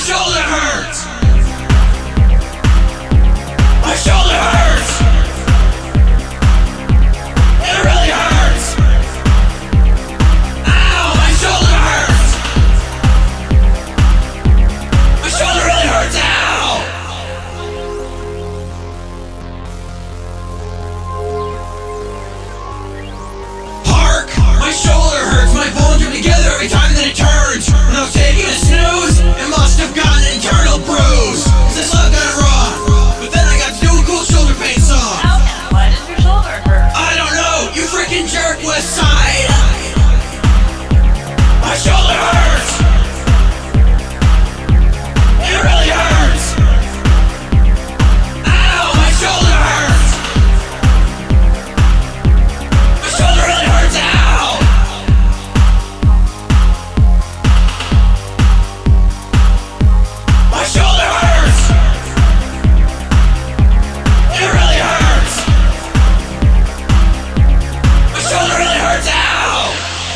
shoulder hurts. My shoulder hurts. It really hurts. Ow, my shoulder hurts. My shoulder really hurts. Ow. Hark, my shoulder hurts. My bones come together every time that it turns. When I was taking a snooze, it must have gotten an internal bruise. This love got it wrong, but then I got to do a cool shoulder pain song. Why does your shoulder hurt? I don't know, you freaking jerk, West Side. My shoulder hurts. It really hurts. Ow, my shoulder hurts. My shoulder really hurts. Ow. My shoulder hurts. It really hurts. My shoulder really hurts. Ow.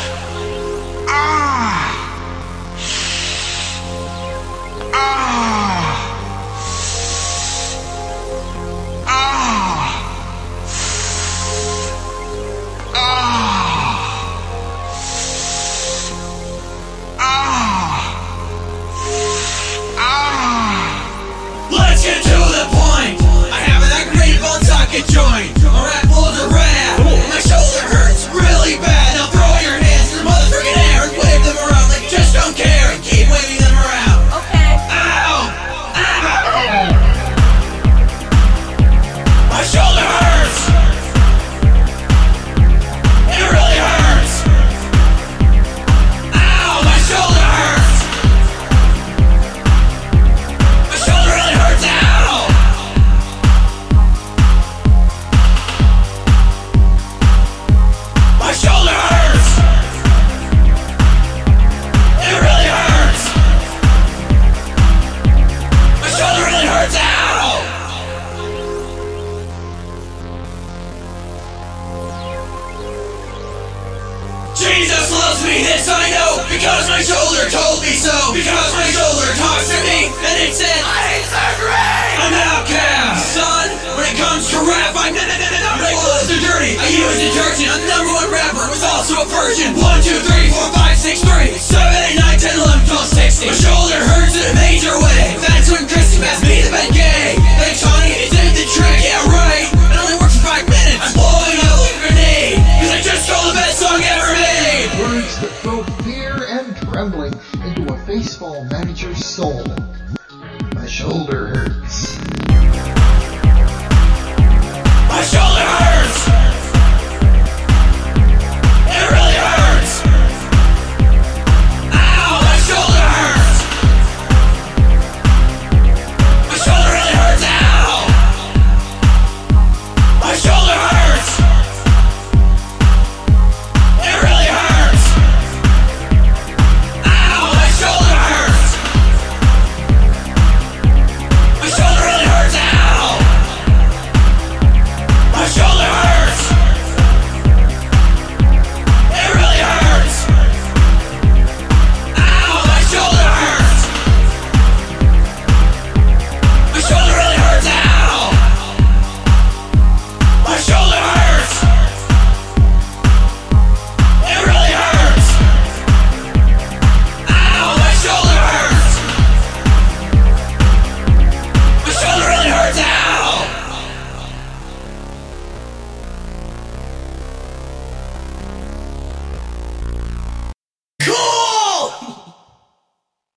Let's get to the point. I have that great bone socket joint. A rap pulls a rap. My shoulder hurts really bad. Now throw your hands in the motherfucking air and wave them around like you just don't care. And keep waving them around. Okay. Ow! Ow! My shoulder hurts. It really hurts. Ow! My shoulder hurts. My shoulder really hurts. Ow! My shoulder hurts. It really hurts. My shoulder really hurts. Ow! Jesus loves me, this I know, because my shoulder told me so. Because my shoulder talks to me, and it said, I hate surgery! I'm an outcast, son. When it comes to rap, I'm my clothes are dirty. I use detergent. I'm the #1 rapper, was also a virgin. 1, 2, 3, 4, 5, 6, 3, 7, 8, 9, 10, 11, 12, 16. My shoulder hurts in a major way. That's when Christy passed me the bed gay. Hey Tony, it did the trick, yeah right. It only works for 5 minutes. I'm blowing up like a grenade, cause I just stole the best song ever made. Words that throw fear and trembling into a faceful manager's soul. My shoulder hurts.